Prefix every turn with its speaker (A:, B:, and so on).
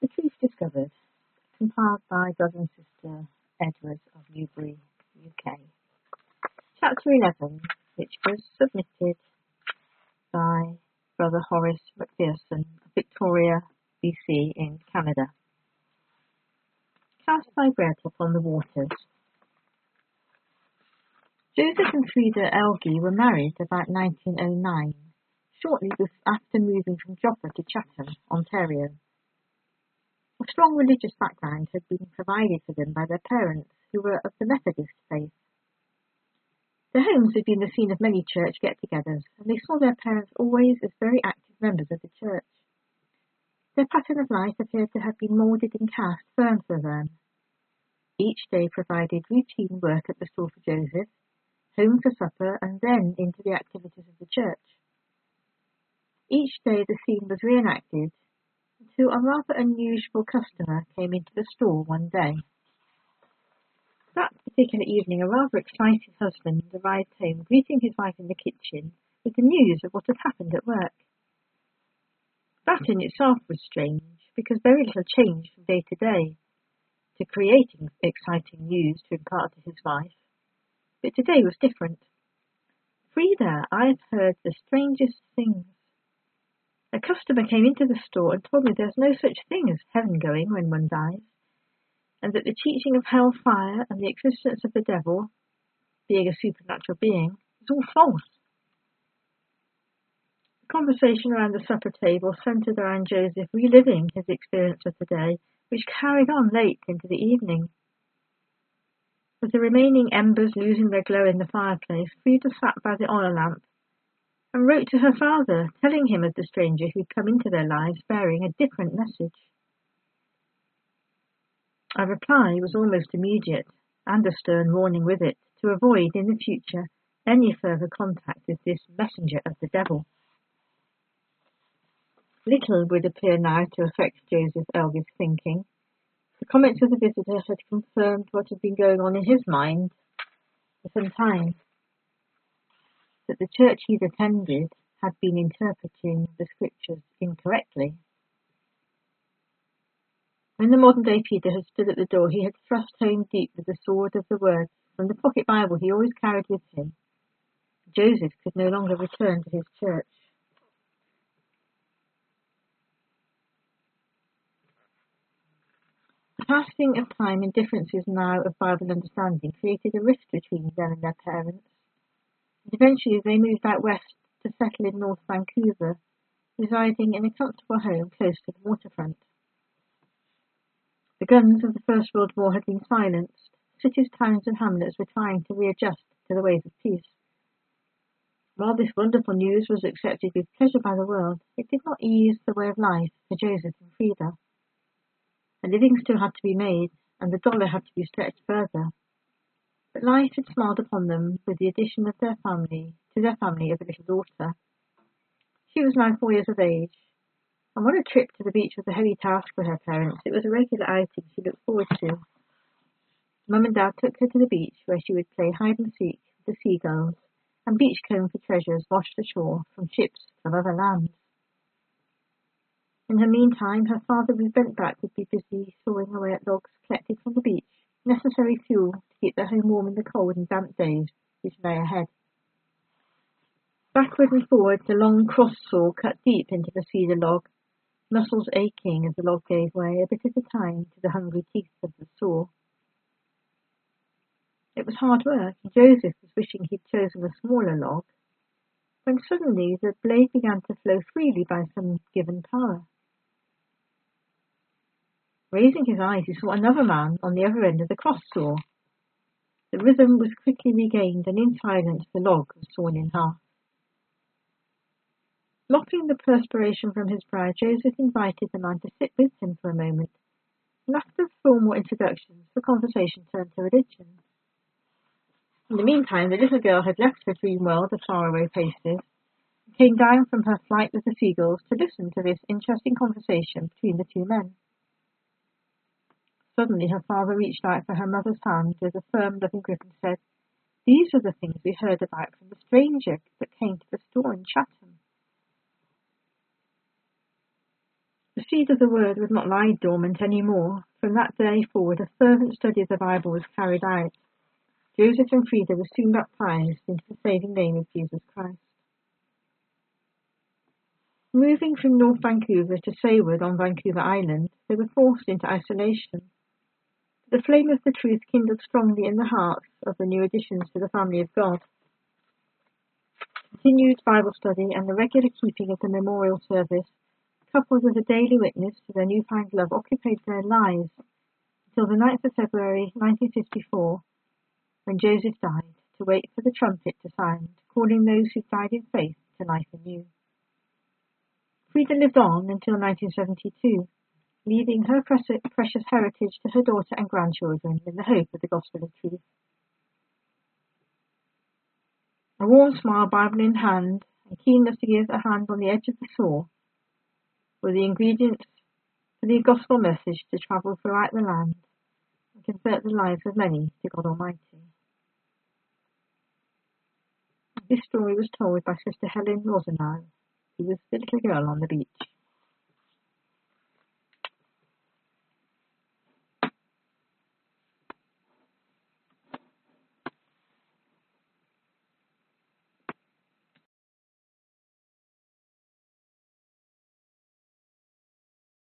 A: The Truth Discovered, compiled by brother and sister Edwards of Newbury, UK. Chapter 11, which was submitted by Brother Horace McPherson of Victoria, BC in Canada. Cast thy bread upon the waters. Joseph and Frida Elgie were married about 1909, shortly after moving from Joppa to Chatham, Ontario. A strong religious background had been provided for them by their parents, who were of the Methodist faith. Their homes had been the scene of many church get-togethers, and they saw their parents always as very active members of the church. Their pattern of life appeared to have been moulded and cast firm for them. Each day provided routine work at the store for Joseph, home for supper, and then into the activities of the church. Each day the scene was reenacted until a rather unusual customer came into the store one day. That particular evening, a rather excited husband arrived home, greeting his wife in the kitchen with the news of what had happened at work. That in itself was strange, because very little changed from day to day, to creating exciting news to impart to his wife. But today was different. Frida, I've heard the strangest things. A customer came into the store and told me there's no such thing as heaven going when one dies, and that the teaching of hellfire and the existence of the devil, being a supernatural being, is all false. The conversation around the supper table centred around Joseph reliving his experience of the day, which carried on late into the evening. With the remaining embers losing their glow in the fireplace, Frida sat by the oil lamp and wrote to her father, telling him of the stranger who'd come into their lives bearing a different message. A reply was almost immediate, and a stern warning with it, to avoid in the future any further contact with this messenger of the devil. Little would appear now to affect Joseph Elgie's thinking. The comments of the visitor had confirmed what had been going on in his mind for some time, that the church he'd attended had been interpreting the scriptures incorrectly. When the modern-day Peter had stood at the door, he had thrust home deep with the sword of the word from the pocket Bible he always carried with him. Joseph could no longer return to his church. The passing of time and differences now of Bible understanding created a rift between them and their parents, and eventually they moved out west to settle in North Vancouver, residing in a comfortable home close to the waterfront. The guns of the First World War had been silenced. Cities, towns and hamlets were trying to readjust to the ways of peace. While this wonderful news was accepted with pleasure by the world, it did not ease the way of life for Joseph and Frida. A living still had to be made, and the dollar had to be stretched further. But life had smiled upon them with the addition of their family of a little daughter. She was now 4 years of age, and what a trip to the beach was a heavy task for her parents. It was a regular outing she looked forward to. Mum and Dad took her to the beach, where she would play hide and seek with the seagulls and beachcomb for treasures washed ashore from ships from other lands. In the meantime, her father, with bent back, would be busy sawing away at logs collected from the beach, necessary fuel to keep their home warm in the cold and damp days which lay ahead. Backward and forward, the long cross saw cut deep into the cedar log, muscles aching as the log gave way a bit at a time to the hungry teeth of the saw. It was hard work, and Joseph was wishing he'd chosen a smaller log, when suddenly the blade began to flow freely by some given power. Raising his eyes, he saw another man on the other end of the cross saw. The rhythm was quickly regained, and in silence the log was sawn in half. Mopping the perspiration from his brow, Joseph invited the man to sit with him for a moment, and after formal introductions, the conversation turned to religion. In the meantime, the little girl had left her dream world of faraway places and came down from her flight with the seagulls to listen to this interesting conversation between the two men. Suddenly her father reached out for her mother's hand with a firm, loving grip and said, "These are the things we heard about from the stranger that came to the store in Chatham." The seed of the word would not lie dormant any more. From that day forward, a fervent study of the Bible was carried out. Joseph and Frida were soon baptized into the saving name of Jesus Christ. Moving from North Vancouver to Seward on Vancouver Island, they were forced into isolation. The flame of the truth kindled strongly in the hearts of the new additions to the family of God. Continued Bible study and the regular keeping of the memorial service, coupled with a daily witness to their newfound love, occupied their lives until the 9th of February 1954, when Joseph died, to wait for the trumpet to sound, calling those who died in faith to life anew. Frida lived on until 1972, leaving her precious heritage to her daughter and grandchildren in the hope of the gospel of truth. A warm smile, Bible in hand, and keenness to give a hand on the edge of the saw were the ingredients for the gospel message to travel throughout the land and convert the lives of many to God Almighty. This story was told by Sister Helen Rosenau, who was the little girl on the beach.